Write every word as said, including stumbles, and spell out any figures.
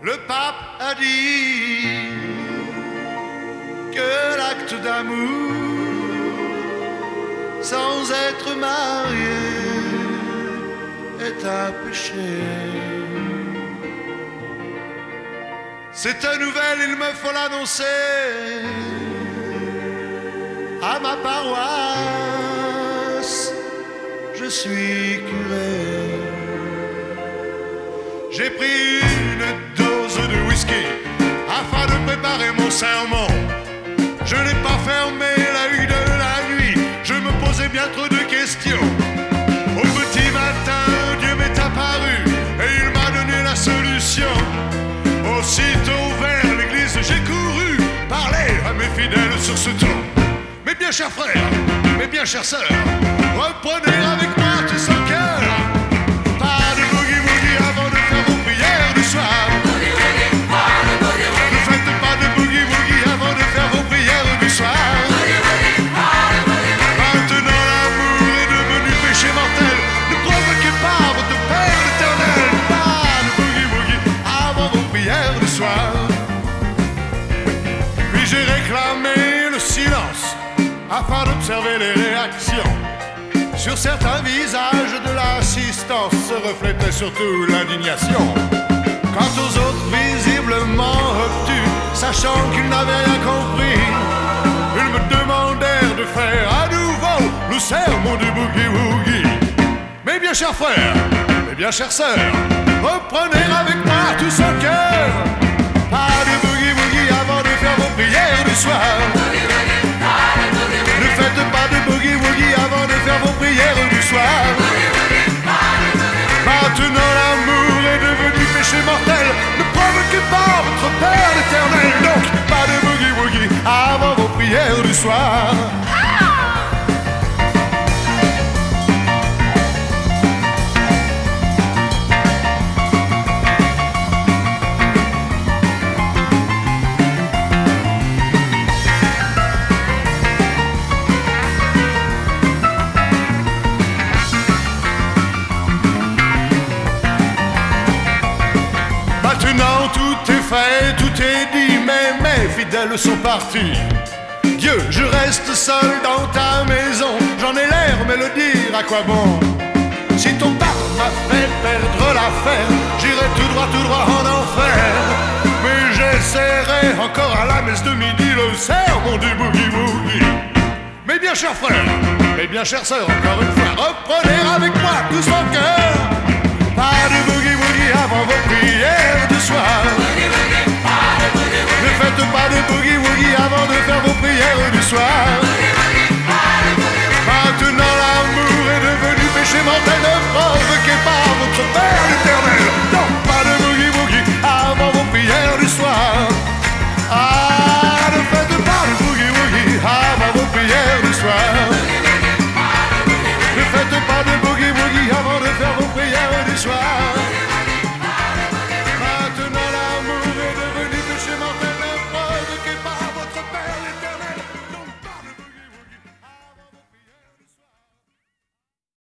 Le pape a dit que l'acte d'amour sans être marié est un péché. Cette nouvelle, il me faut l'annoncer à ma paroisse. Je suis curé. J'ai pris une dose de whisky afin de préparer mon sermon. Je n'ai pas fermé l'œil de la nuit, je me posais bien trop de questions. Au petit matin, Dieu m'est apparu et il m'a donné la solution. Aussitôt vers l'église, j'ai couru parler à mes fidèles sur ce ton. Mes bien chers frères, mes bien chères sœurs, reprenez avec moi tous en cœur. Pas de boogie-woogie avant de faire vos prières du soir. Ne faites pas de boogie-woogie avant de faire vos prières du soir. Maintenant l'amour est devenu péché mortel. Ne provoquez pas votre Père éternel. Pas de boogie-woogie avant vos prières du soir. Puis j'ai réclamé le silence afin d'observer les réactions. Sur certains visages de l'assistance se reflétait surtout l'indignation. Quant aux autres visiblement obtus, sachant qu'ils n'avaient rien compris, ils me demandèrent de faire à nouveau le sermon du boogie-woogie. Mes bien chers frères, mes bien chères sœurs, reprenez avec moi tous en cœur. Pas de boogie-woogie avant de faire vos prières du soir. Ne faites pas de boogie-woogie avant de faire vos prières du soir. Maintenant l'amour est devenu péché mortel. Ne provoquez pas votre Père éternel. Donc pas de boogie-woogie avant vos prières du soir. Maintenant tout est fait, tout est dit, mais mes fidèles sont partis. Dieu, je reste seul dans ta maison, j'en ai l'air, mais le dire à quoi bon? Si ton pape m'a fait perdre l'affaire, j'irai tout droit, tout droit en enfer. Mais j'essaierai encore à la messe de midi le sermon du boogie-woogie. Mes bien chers frères, mes bien chères sœurs, encore une fois, reprenez avec moi tous en cœur. Pas de boogie-woogie avant vos prières du soir. Ne faites pas de boogie-woogie avant de faire vos prières du soir.